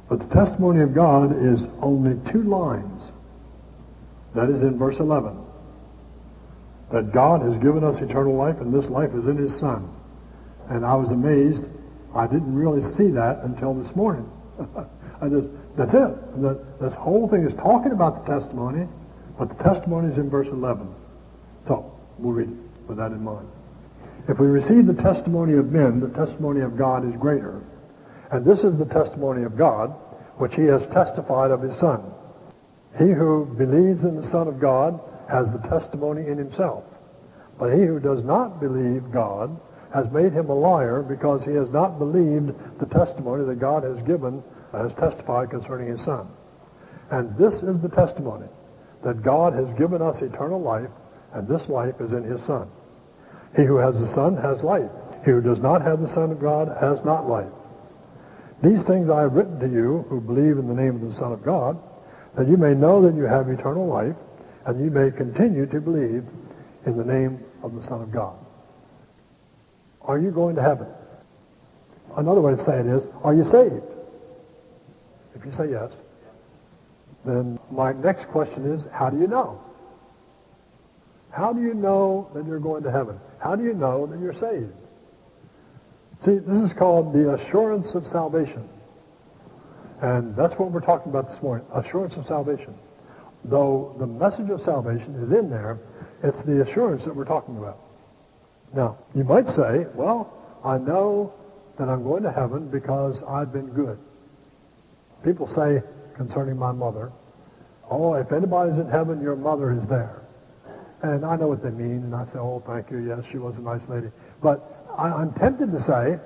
But the testimony of God is only 2 lines. That is in verse 11. That God has given us eternal life, and this life is in His Son. And I was amazed. I didn't really see that until this morning. That's it. This whole thing is talking about the testimony, but the testimony is in verse 11. So, we'll read it with that in mind. If we receive the testimony of men, the testimony of God is greater. And this is the testimony of God, which He has testified of His Son. He who believes in the Son of God has the testimony in himself. But he who does not believe God has made him a liar, because he has not believed the testimony that God has given, has testified concerning His Son. And this is the testimony, that God has given us eternal life, and this life is in His Son. He who has the Son has life. He who does not have the Son of God has not life. These things I have written to you who believe in the name of the Son of God, that you may know that you have eternal life, and you may continue to believe in the name of the Son of God. Are you going to heaven? Another way to say it is, are you saved? If you say yes, then my next question is, how do you know? How do you know that you're going to heaven? How do you know that you're saved? See, this is called the assurance of salvation. And that's what we're talking about this morning, assurance of salvation. Though the message of salvation is in there, it's the assurance that we're talking about. Now, you might say, well, I know that I'm going to heaven because I've been good. People say concerning my mother, oh, if anybody's in heaven, your mother is there. And I know what they mean, and I say, oh, thank you, yes, she was a nice lady. But I'm tempted to say,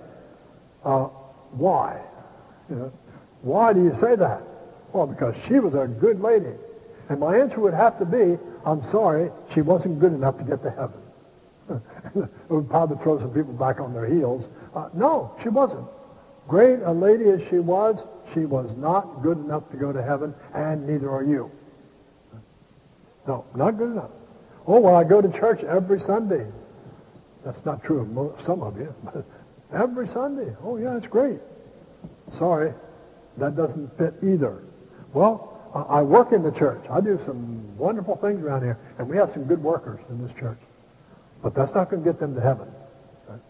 why? Why do you say that? Well, because she was a good lady. And my answer would have to be, I'm sorry, she wasn't good enough to get to heaven. It would probably throw some people back on their heels. No, she wasn't. Great a lady as she was not good enough to go to heaven, and neither are you. No, not good enough. Oh, well, I go to church every Sunday. That's not true of some of you. But every Sunday. Oh, yeah, it's great. Sorry, that doesn't fit either. Well, I work in the church. I do some wonderful things around here, and we have some good workers in this church. But that's not going to get them to heaven. Right?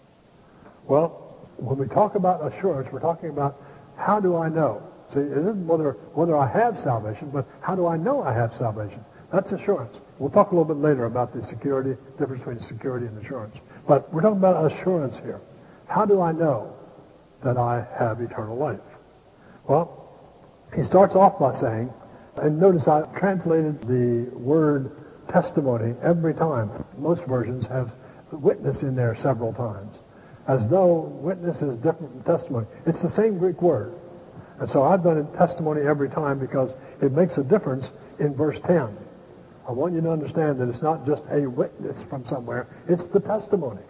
Well, when we talk about assurance, we're talking about how do I know? See, it isn't whether I have salvation, but how do I know I have salvation? That's assurance. We'll talk a little bit later about the security, difference between security and assurance. But we're talking about assurance here. How do I know that I have eternal life? Well, he starts off by saying, and notice I translated the word testimony every time. Most versions have witness in there several times, as though witness is different from testimony. It's the same Greek word. And so I've done it testimony every time because it makes a difference in verse 10. I want you to understand that it's not just a witness from somewhere, it's the testimony.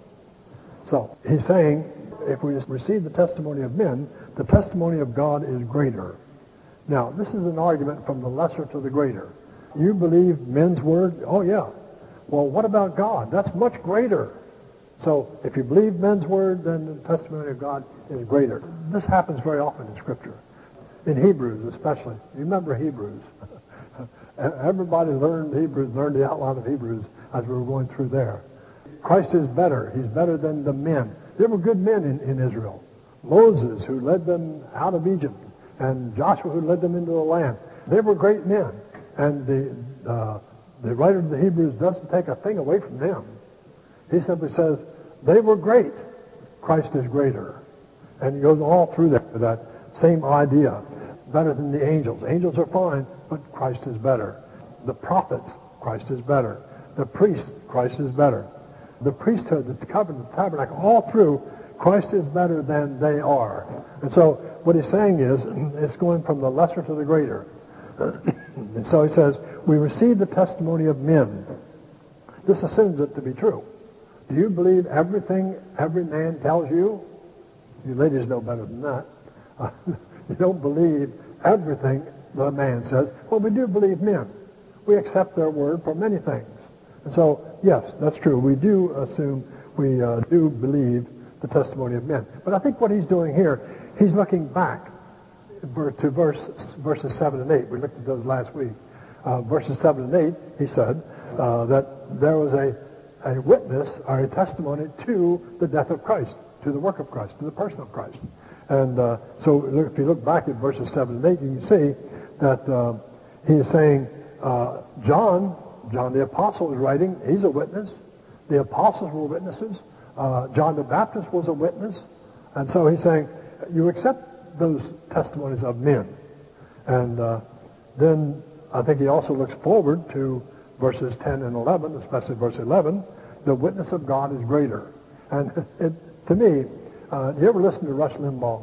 So he's saying, if we receive the testimony of men, the testimony of God is greater. Now, this is an argument from the lesser to the greater. You believe men's word? Oh, yeah. Well, what about God? That's much greater. So if you believe men's word, then the testimony of God is greater. This happens very often in Scripture. In Hebrews especially. You remember Hebrews. Everybody learned Hebrews, learned the outline of Hebrews as we were going through there. Christ is better. He's better than the men. There were good men in Israel. Moses, who led them out of Egypt, and Joshua, who led them into the land. They were great men. And the writer of the Hebrews doesn't take a thing away from them. He simply says, they were great. Christ is greater. And he goes all through that same idea. Better than the angels. Angels are fine, but Christ is better. The prophets, Christ is better. The priests, Christ is better. The priesthood, the covenant, the tabernacle, all through, Christ is better than they are. And so what he's saying is, it's going from the lesser to the greater. And so he says, we receive the testimony of men. This assumes it to be true. Do you believe everything every man tells you? You ladies know better than that. You don't believe everything the man says. Well, we do believe men. We accept their word for many things. And so, yes, that's true. We do assume, we do believe the testimony of men. But I think what he's doing here, he's looking back verses 7 and 8. We looked at those last week. Verses 7 and 8, he said that there was a witness or a testimony to the death of Christ, to the work of Christ, to the person of Christ. And so if you look back at verses 7 and 8, you can see that he is saying, John the Apostle is writing, he's a witness. The apostles were witnesses. John the Baptist was a witness. And so he's saying, you accept those testimonies of men. And then I think he also looks forward to verses 10 and 11, especially verse 11. The witness of God is greater. And to me, you ever listen to Rush Limbaugh?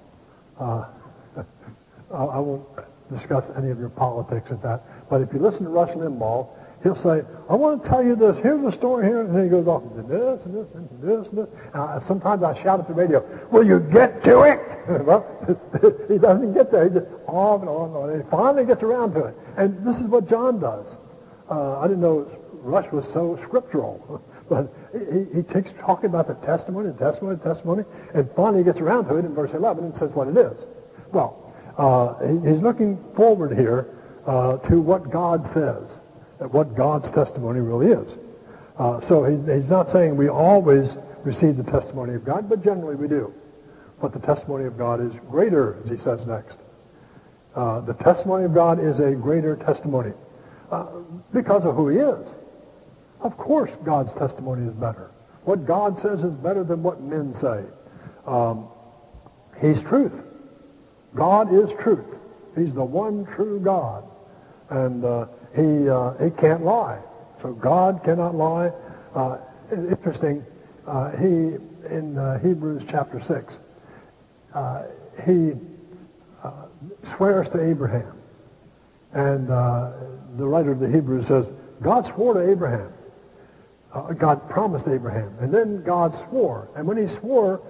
I won't discuss any of your politics at that. But if you listen to Rush Limbaugh, he'll say, I want to tell you this. Here's the story here. And then he goes off and says this and this and this and this. Sometimes I shout at the radio, will you get to it? Well, he doesn't get there. He just on and on and on. And he finally gets around to it. And this is what John does. I didn't know Rush was so scriptural. But he takes talking about the testimony, and finally gets around to it in verse 11 and says what it is. Well, he's looking forward here to what God says, what God's testimony really is. So he's not saying we always receive the testimony of God, but generally we do. But the testimony of God is greater, as he says next. The testimony of God is a greater testimony because of who he is. Of course God's testimony is better. What God says is better than what men say. He's truth. God is truth. He's the one true God. And he can't lie. So God cannot lie. Interesting, in Hebrews chapter 6, he swears to Abraham. And the writer of the Hebrews says, God swore to Abraham. God promised Abraham. And then God swore. And when he swore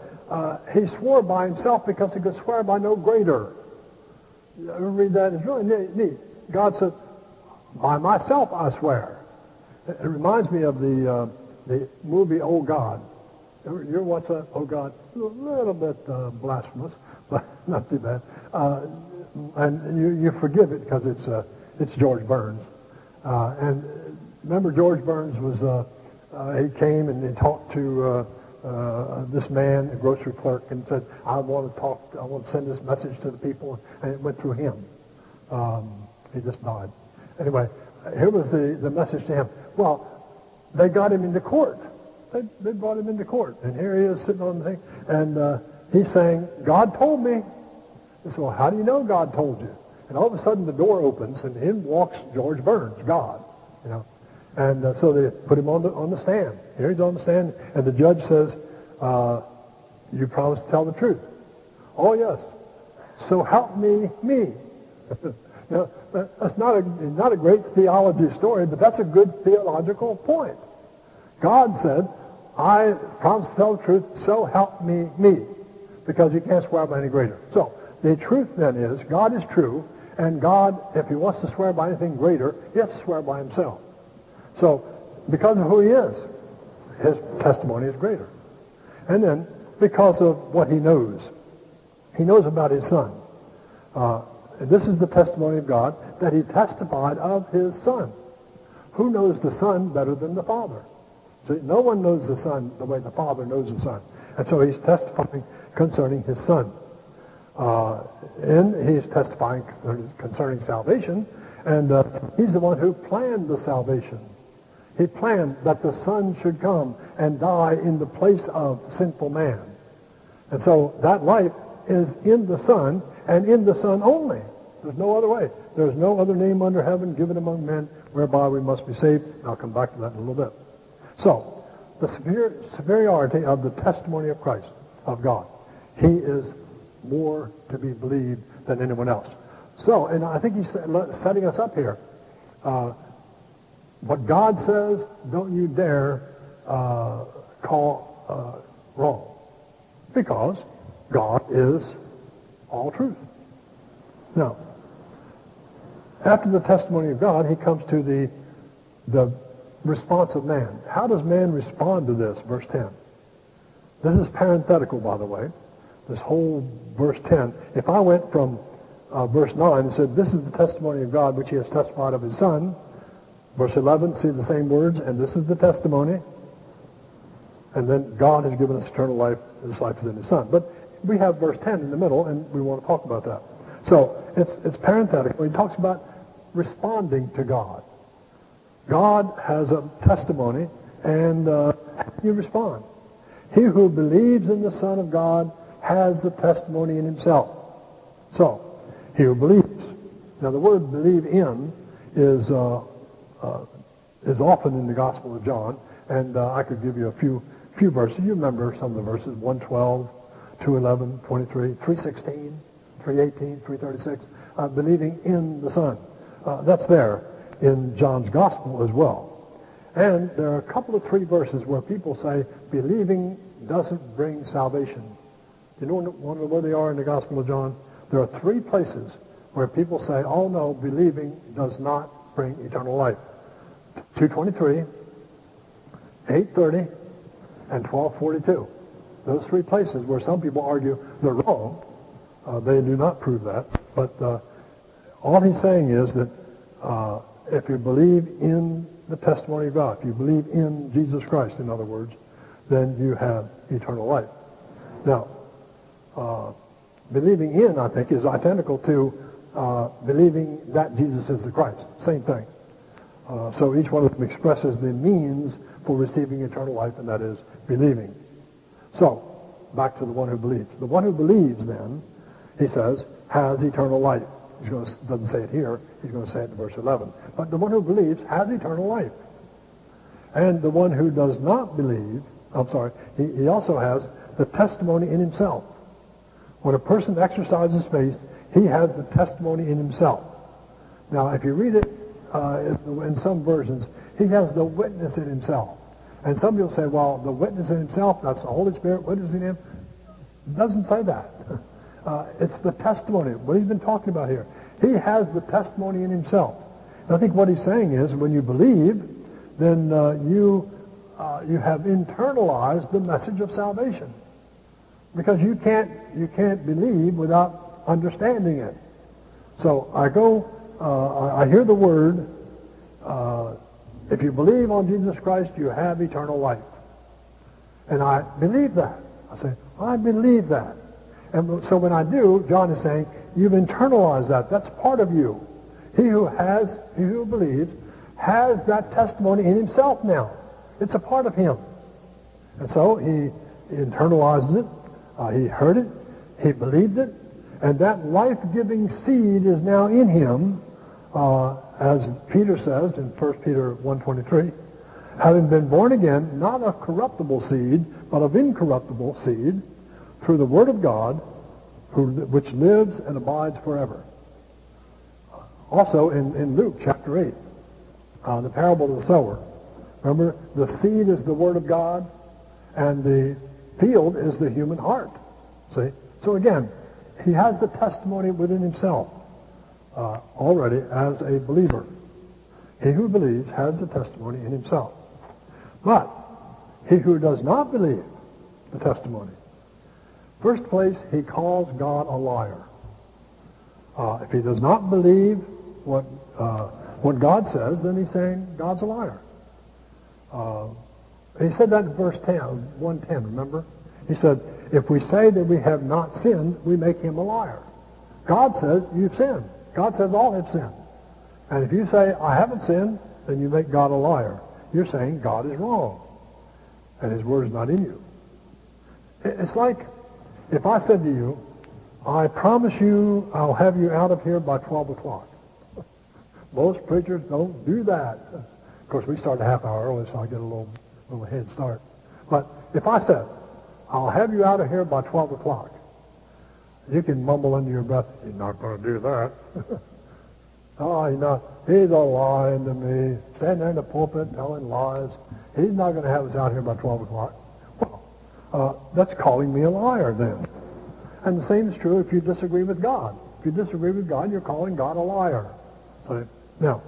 by himself because he could swear by no greater. You ever read that? It's really neat. God said, by myself I swear. It reminds me of the movie Oh God. You ever watch that? Oh God? A little bit blasphemous, but not too bad. And you forgive it because it's George Burns. And remember George Burns was... he came and he talked to this man, a grocery clerk, and said, I want to send this message to the people, and it went through him. He just died. Anyway, here was the message to him. Well, they got him into court. They brought him into court, and here he is sitting on the thing, and he's saying, God told me. He said, well, how do you know God told you? And all of a sudden the door opens, and in walks George Burns, God, you know. And so they put him on the stand. Here he's on the stand, and the judge says, you promised to tell the truth. Oh, yes. So help me. Now, that's not a great theology story, but that's a good theological point. God said, I promised to tell the truth, so help me, because you can't swear by any greater. So the truth then is, God is true, and God, if he wants to swear by anything greater, he has to swear by himself. So, because of who he is, his testimony is greater. And then, because of what he knows about his Son. This is the testimony of God, that he testified of his Son. Who knows the Son better than the Father? So no one knows the Son the way the Father knows the Son. And so he's testifying concerning his Son. And he's testifying concerning salvation, and he's the one who planned the salvation. He planned that the Son should come and die in the place of sinful man. And so that life is in the Son, and in the Son only. There's no other way. There's no other name under heaven given among men whereby we must be saved. I'll come back to that in a little bit. So, the superiority of the testimony of Christ, of God. He is more to be believed than anyone else. So, and I think he's setting us up here. What God says, don't you dare call wrong. Because God is all truth. Now, after the testimony of God, he comes to the response of man. How does man respond to this? Verse 10. This is parenthetical, by the way. this whole verse 10. If I went from verse 9 and said, this is the testimony of God which he has testified of his Son. Verse 11, see the same words, and this is the testimony. And then God has given us eternal life, and this life is in his Son. But we have verse 10 in the middle, and we want to talk about that. So it's parenthetical. He talks about responding to God. God has a testimony, and you respond. He who believes in the Son of God has the testimony in himself. So, he who believes. Now, the word believe in is often in the Gospel of John, and I could give you a few verses. You remember some of the verses, 112, 211, 23, 316, 318, 336, believing in the Son. That's there in John's Gospel as well. And there are a couple of 3 verses where people say believing doesn't bring salvation. You know where they are in the Gospel of John? There are 3 places where people say, oh no, believing does not bring eternal life. 2:23, 8:30, and 12:42. Those 3 places where some people argue they're wrong. They do not prove that. But all he's saying is that if you believe in the testimony of God, if you believe in Jesus Christ, in other words, then you have eternal life. Now, believing in, I think, is identical to believing that Jesus is the Christ. Same thing. So each one of them expresses the means for receiving eternal life, and that is believing. So, back to the one who believes. The one who believes, then, he says, has eternal life. Doesn't say it here. He's going to say it in verse 11. But the one who believes has eternal life. And the one who does not believe, he also has the testimony in himself. When a person exercises faith, he has the testimony in himself. Now, if you read it in some versions, he has the witness in himself. And some people say, well, the witness in himself, that's the Holy Spirit witnessing him. It doesn't say that. It's the testimony, what he's been talking about here. He has the testimony in himself. And I think what he's saying is, when you believe, then you have internalized the message of salvation. Because you can't believe without understanding it. So I hear the word, if you believe on Jesus Christ, you have eternal life. And I believe that. I say, I believe that. And so when I do, John is saying, you've internalized that. That's part of you. He who believes, has that testimony in himself now. It's a part of him. And so he internalizes it. He heard it. He believed it. And that life-giving seed is now in him, as Peter says in 1 Peter 1:23, having been born again, not of corruptible seed, but of incorruptible seed, through the Word of God, which lives and abides forever. Also in Luke chapter 8, the parable of the sower. Remember, the seed is the Word of God, and the field is the human heart. See? So again, he has the testimony within himself already as a believer. He who believes has the testimony in himself. But he who does not believe the testimony, first place, he calls God a liar. If he does not believe what God says, then he's saying God's a liar. He said that in verse 110, remember? He said, if we say that we have not sinned, we make him a liar. God says you've sinned. God says all have sinned. And if you say, I haven't sinned, then you make God a liar. You're saying God is wrong. And his word is not in you. It's like if I said to you, I promise you I'll have you out of here by 12 o'clock. Most preachers don't do that. Of course, we start a half hour early, so I get a little head start. But if I said, I'll have you out of here by 12 o'clock, you can mumble under your breath, he's not going to do that. Oh, he's a lying to me. Standing there in the pulpit telling lies. He's not going to have us out here by 12 o'clock. Well, that's calling me a liar then. And the same is true if you disagree with God. If you disagree with God, you're calling God a liar. So, now,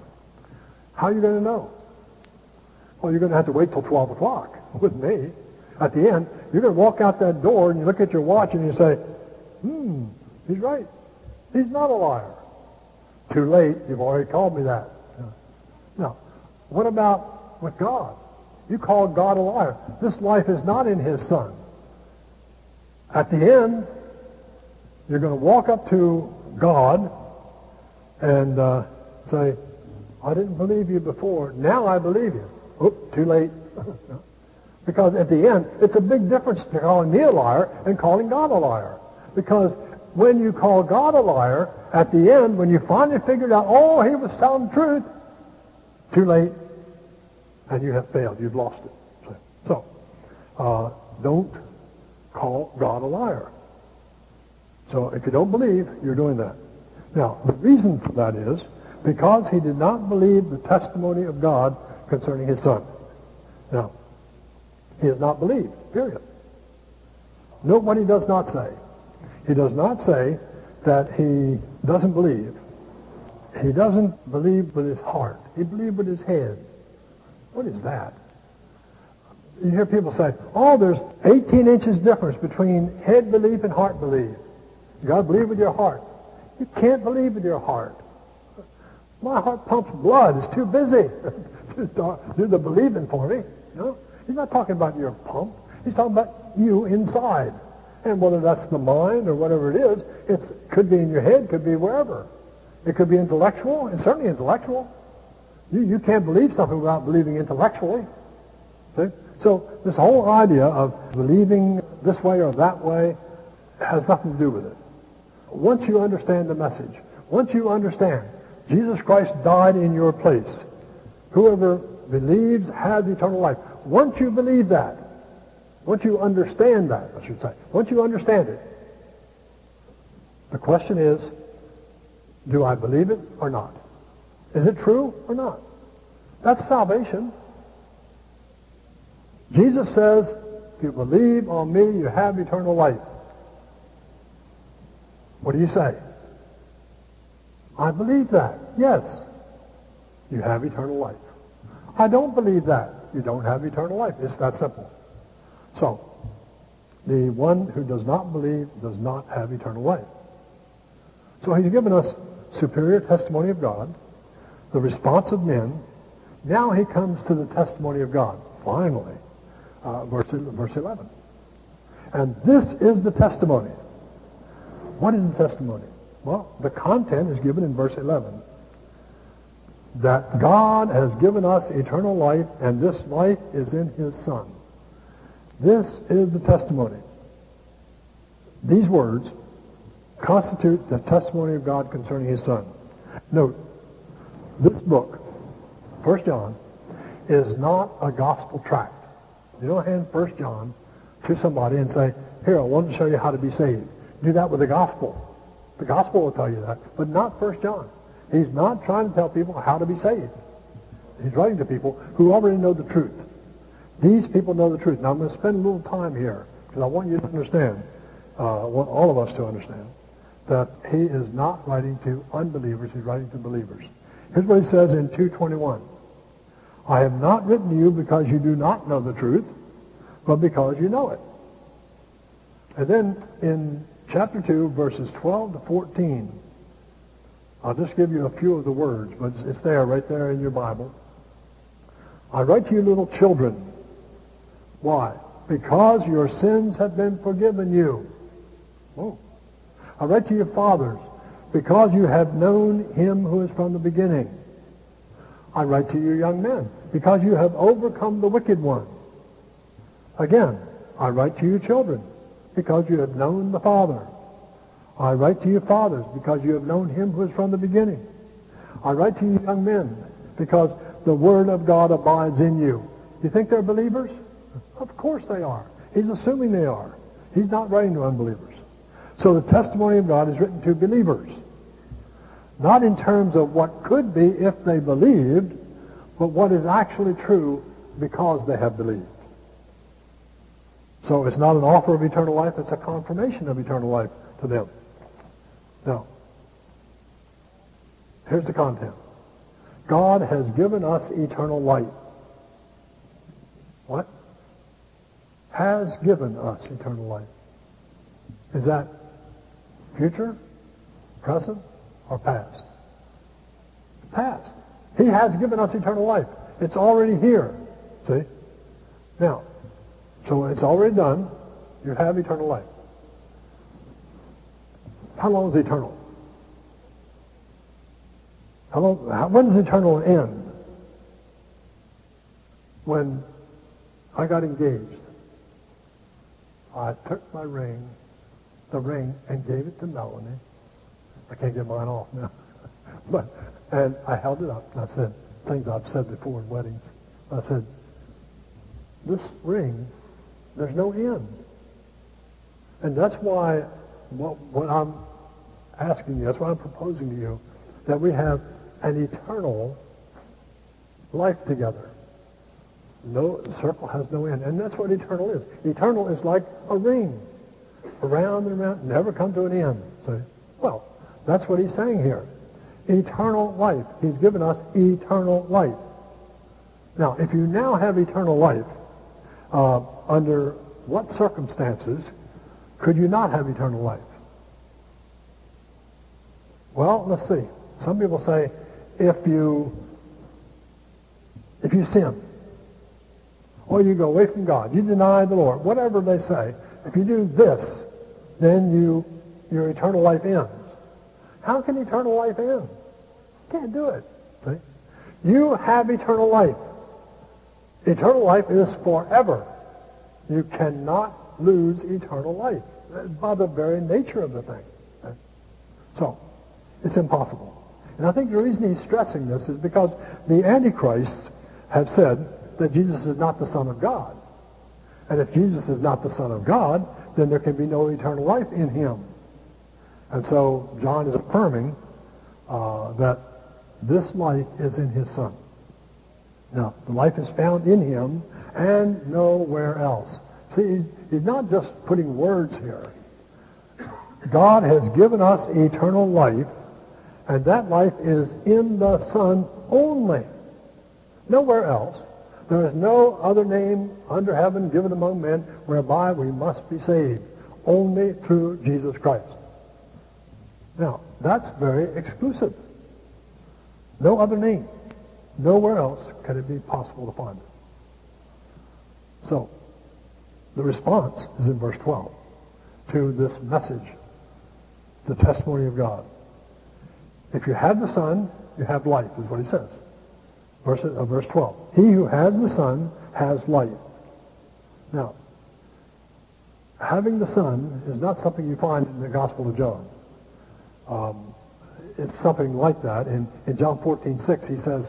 how are you going to know? Well, you're going to have to wait till 12 o'clock with me. At the end, you're going to walk out that door and you look at your watch and you say, he's right. He's not a liar. Too late. You've already called me that. Now, what about with God? You call God a liar. This life is not in his Son. At the end, you're going to walk up to God and say, I didn't believe you before. Now I believe you. Oop, too late. Because at the end, it's a big difference to calling me a liar and calling God a liar. Because when you call God a liar, at the end, when you finally figured out, oh, he was telling the truth, too late, and you have failed. You've lost it. So, don't call God a liar. So if you don't believe, you're doing that. Now, the reason for that is because he did not believe the testimony of God concerning his Son. Now, he has not believed, period. Note what he does not say. He does not say that he doesn't believe. He doesn't believe with his heart. He believed with his head. What is that? You hear people say, oh, there's 18 inches difference between head belief and heart belief. You got to believe with your heart. You can't believe with your heart. My heart pumps blood. It's too busy to do the believing for me. He's not talking about your pump. He's talking about you inside. And whether that's the mind or whatever it is, it could be in your head, could be wherever. It could be intellectual. It's certainly intellectual. You can't believe something without believing intellectually. See? So this whole idea of believing this way or that way has nothing to do with it. Once you understand the message, once you understand Jesus Christ died in your place, whoever believes has eternal life. Once you believe that, once you understand that, I should say, once you understand it, the question is, do I believe it or not? Is it true or not? That's salvation. Jesus says, if you believe on me, you have eternal life. What do you say? I believe that. Yes. You have eternal life. I don't believe that. You don't have eternal life. It's that simple. So, the one who does not believe does not have eternal life. So he's given us superior testimony of God, the response of men. Now he comes to the testimony of God. Finally, verse 11. And this is the testimony. What is the testimony? Well, the content is given in verse 11. That God has given us eternal life, and this life is in his Son. This is the testimony. These words constitute the testimony of God concerning his Son. Note, this book, 1 John, is not a gospel tract. You don't hand 1 John to somebody and say, here, I want to show you how to be saved. Do that with the gospel. The gospel will tell you that, but not 1 John. He's not trying to tell people how to be saved. He's writing to people who already know the truth. These people know the truth. Now, I'm going to spend a little time here because I want you to understand, I want all of us to understand, that he is not writing to unbelievers. He's writing to believers. Here's what he says in 2:21. I have not written to you because you do not know the truth, but because you know it. And then in chapter 2, verses 12 to 14, I'll just give you a few of the words, but it's there, right there in your Bible. I write to you, little children. Why? Because your sins have been forgiven you. Oh. I write to you, fathers, because you have known him who is from the beginning. I write to you, young men, because you have overcome the wicked one. Again, I write to you, children, because you have known the Father. I write to you, fathers, because you have known him who is from the beginning. I write to you, young men, because the word of God abides in you. You think they're believers? Of course they are. He's assuming they are. He's not writing to unbelievers. So the testimony of God is written to believers. Not in terms of what could be if they believed, but what is actually true because they have believed. So it's not an offer of eternal life, it's a confirmation of eternal life to them. Now, here's the content. God has given us eternal life. What? has given us eternal life. Is that future, present, or past? Past. He has given us eternal life. It's already here. See? Now, so it's already done. You have eternal life. How long is eternal? When does eternal end? When I got engaged, I took the ring, and gave it to Melanie. I can't get mine off now. And I held it up, and I said, things I've said before in weddings. I said, this ring, there's no end. And that's why what I'm asking you, that's why I'm proposing to you, that we have an eternal life together. No, the circle has no end. And that's what eternal is. Eternal is like a ring. Around and around, never come to an end. See? Well, that's what he's saying here. Eternal life. He's given us eternal life. Now, if you now have eternal life, under what circumstances could you not have eternal life? Well, let's see. Some people say, if you sin, or you go away from God, you deny the Lord, whatever they say, if you do this, then your eternal life ends. How can eternal life end? Can't do it. See? You have eternal life. Eternal life is forever. You cannot lose eternal life by the very nature of the thing. Okay? So, it's impossible. And I think the reason he's stressing this is because the Antichrists have said that Jesus is not the Son of God. And if Jesus is not the Son of God, then there can be no eternal life in him. And so John is affirming that this life is in his Son. Now, the life is found in him and nowhere else. See, he's not just putting words here. God has given us eternal life, and that life is in the Son only. Nowhere else. There is no other name under heaven given among men whereby we must be saved. Only through Jesus Christ. Now, that's very exclusive. No other name. Nowhere else can it be possible to find it. So, the response is in verse 12 to this message, the testimony of God. If you have the Son, you have life, is what he says. Verse 12. He who has the Son has life. Now, having the Son is not something you find in the Gospel of John. It's something like that. In John 14:6, he says,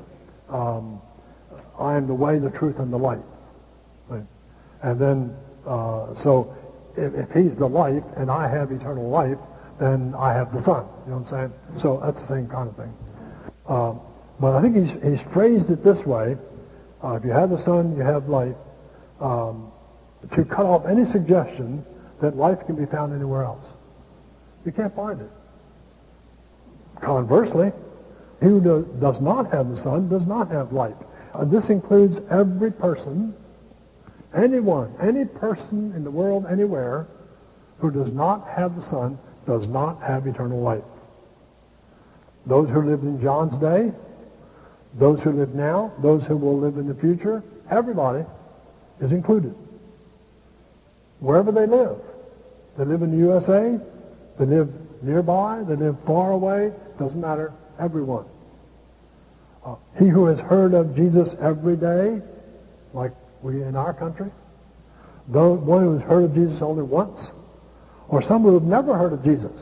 I am the way, the truth, and the life. Right? And then, so if he's the life and I have eternal life, then I have the Son. You know what I'm saying? So that's the same kind of thing. But I think he's phrased it this way. If you have the Son, you have life. To cut off any suggestion that life can be found anywhere else. You can't find it. Conversely, he who does not have the Son does not have life. This includes every person, anyone, any person in the world, anywhere, who does not have the Son does not have eternal life. Those who lived in John's day, those who live now, those who will live in the future, everybody is included. Wherever they live. They live in the USA, they live nearby, they live far away, doesn't matter, everyone. He who has heard of Jesus every day, like we in our country, one who has heard of Jesus only once, or some who have never heard of Jesus.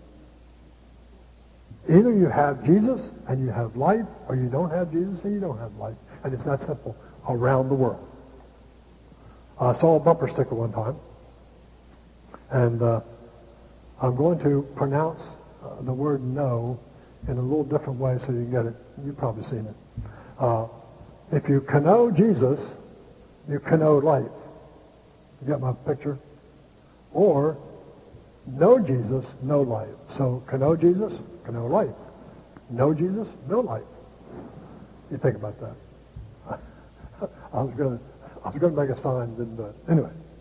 Either you have Jesus and you have life, or you don't have Jesus and you don't have life. And it's that simple around the world. I saw a bumper sticker one time, and I'm going to pronounce the word no in a little different way so you can get it. You've probably seen it. If you know Jesus, you know life. You got my picture? Or know Jesus, know life. So know Jesus, know life. Know Jesus, know life. You think about that. I was going to make a sign, didn't do it. Anyway,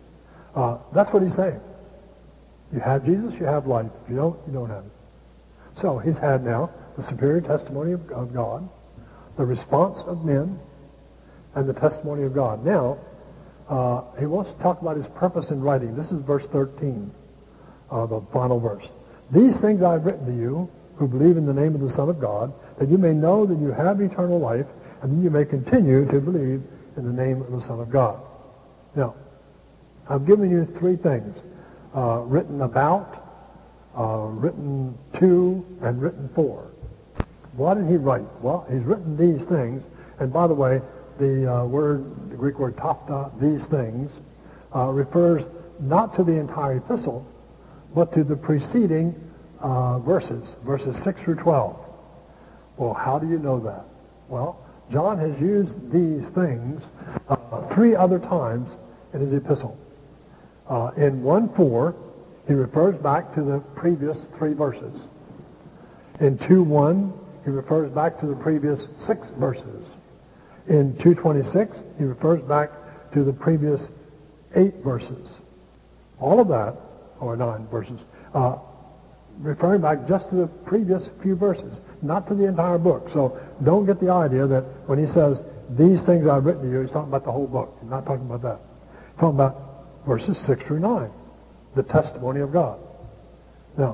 That's what he's saying. You have Jesus, you have life. If you don't, you don't have it. So he's had now the superior testimony of God, the response of men, and the testimony of God. Now, he wants to talk about his purpose in writing. This is verse 13, the final verse. These things I have written to you who believe in the name of the Son of God, that you may know that you have eternal life, and that you may continue to believe in the name of the Son of God. Now, I've given you three things, written about, written to, and written for. What did he write? Well, he's written these things, and by the way, the Greek word tafta, these things, refers not to the entire epistle, but to the preceding verses 6 through 12. Well, how do you know that? Well, John has used these things 3 other times in his epistle. In 1:4, he refers back to the previous 3 verses. In 2:1, he refers back to the previous 6 verses. In 2:26, he refers back to the previous 8 verses. All of that, or 9 verses, referring back just to the previous few verses, not to the entire book. So don't get the idea that when he says, these things I've written to you, he's talking about the whole book. He's not talking about that. He's talking about verses 6 through 9, the testimony of God. Now,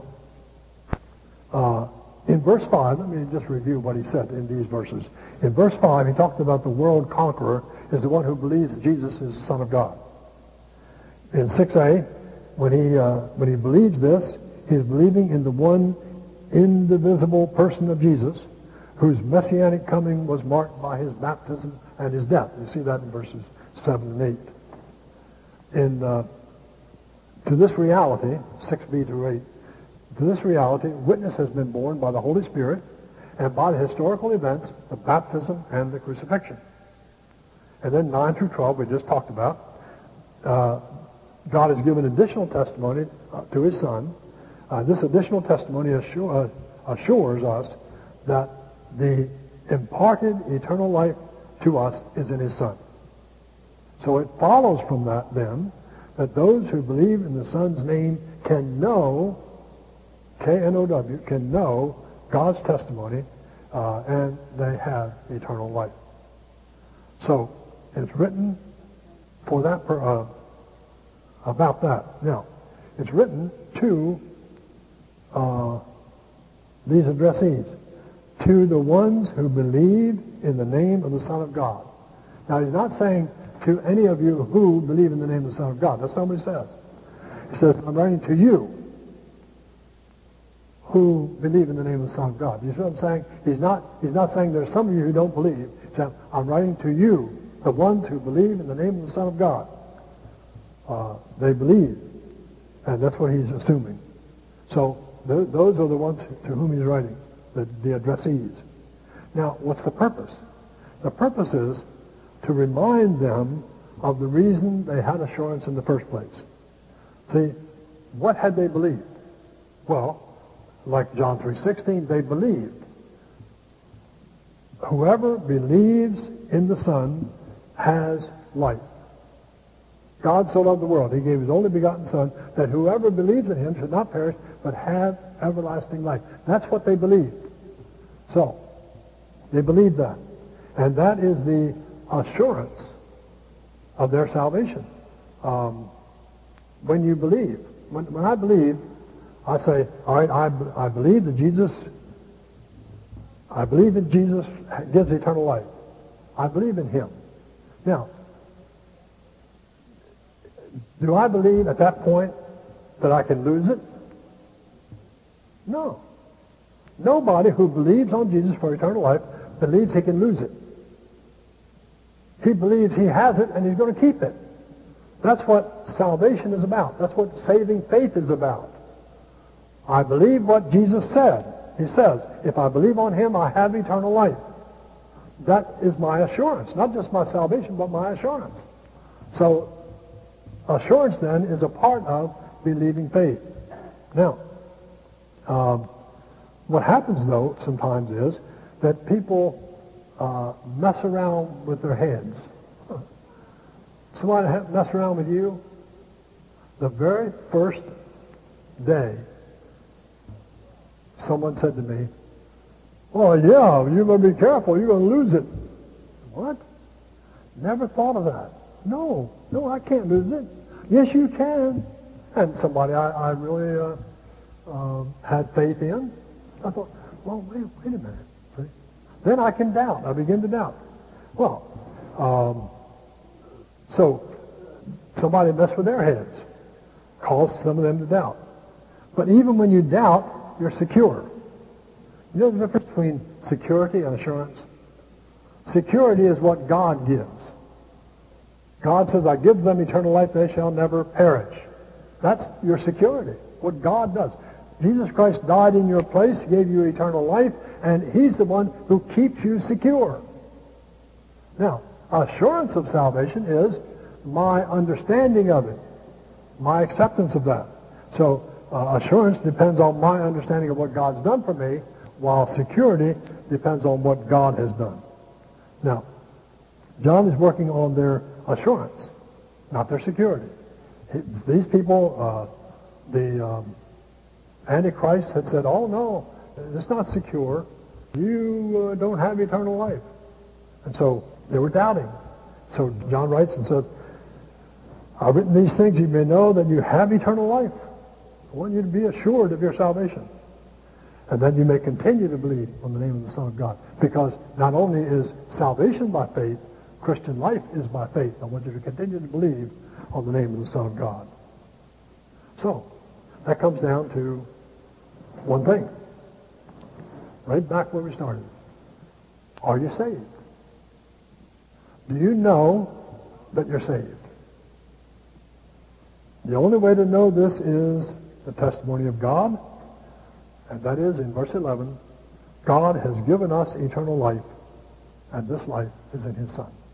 in verse 5, let me just review what he said in these verses. In verse 5, he talked about the world conqueror is the one who believes Jesus is the Son of God. In 6a, when he believes this, he's believing in the one indivisible person of Jesus, whose messianic coming was marked by his baptism and his death. You see that in verses 7 and 8. To this reality, 6b through 8, to this reality, witness has been borne by the Holy Spirit and by the historical events, the baptism and the crucifixion. And then 9 through 12, we just talked about. God has given additional testimony to his Son. This additional testimony assures us that the imparted eternal life to us is in his Son. So it follows from that, then, that those who believe in the Son's name can know, K-N-O-W, can know God's testimony, and they have eternal life. So it's written for that, about that. Now, it's written to these addressees, to the ones who believe in the name of the Son of God. Now, he's not saying to any of you who believe in the name of the Son of God. That's not what he says. He says, I'm writing to you who believe in the name of the Son of God. You see what I'm saying? He's not saying there's some of you who don't believe. He's saying, I'm writing to you, the ones who believe in the name of the Son of God. They believe. And that's what he's assuming. So those are the ones to whom he's writing, the addressees. Now, what's the purpose? The purpose is to remind them of the reason they had assurance in the first place. See, what had they believed? Well, like John 3:16, they believed. Whoever believes in the Son has life. God so loved the world, he gave his only begotten Son, that whoever believes in him should not perish, but have everlasting life. That's what they believed. So, they believed that. And that is the assurance of their salvation. When you believe, when I believe, I say, all right, I believe that Jesus gives eternal life. I believe in him. Now, do I believe at that point that I can lose it? No. Nobody who believes on Jesus for eternal life believes he can lose it. He believes he has it and he's going to keep it. That's what salvation is about. That's what saving faith is about. I believe what Jesus said. He says, if I believe on him, I have eternal life. That is my assurance. Not just my salvation, but my assurance. So, assurance then is a part of believing faith. Now, what happens though sometimes is that people mess around with their heads. Somebody mess around with you, The very first day, someone said to me, "Well, yeah, you better be careful. You're going to lose it." What? Never thought of that. No, I can't lose it. Yes, you can. And somebody I really had faith in. I thought, well, wait a minute. See? Then I can doubt. I begin to doubt. Well, so somebody messed with their heads, caused some of them to doubt. But even when you doubt, you're secure. You know the difference between security and assurance? Security is what God gives. God says, "I give them eternal life, they shall never perish." That's your security, what God does. Jesus Christ died in your place, gave you eternal life, and he's the one who keeps you secure. Now, assurance of salvation is my understanding of it, my acceptance of that. So assurance depends on my understanding of what God's done for me, while security depends on what God has done. Now, John is working on their assurance, not their security. These people, the Antichrist had said, "Oh no, it's not secure. You don't have eternal life." And so they were doubting. So John writes and says, "I've written these things you may know that you have eternal life. I want you to be assured of your salvation. And then you may continue to believe on the name of the Son of God." Because not only is salvation by faith, Christian life is by faith. I want you to continue to believe on the name of the Son of God. So, that comes down to one thing. Right back where we started. Are you saved? Do you know that you're saved? The only way to know this is the testimony of God, and that is in verse 11, God has given us eternal life, and this life is in his Son.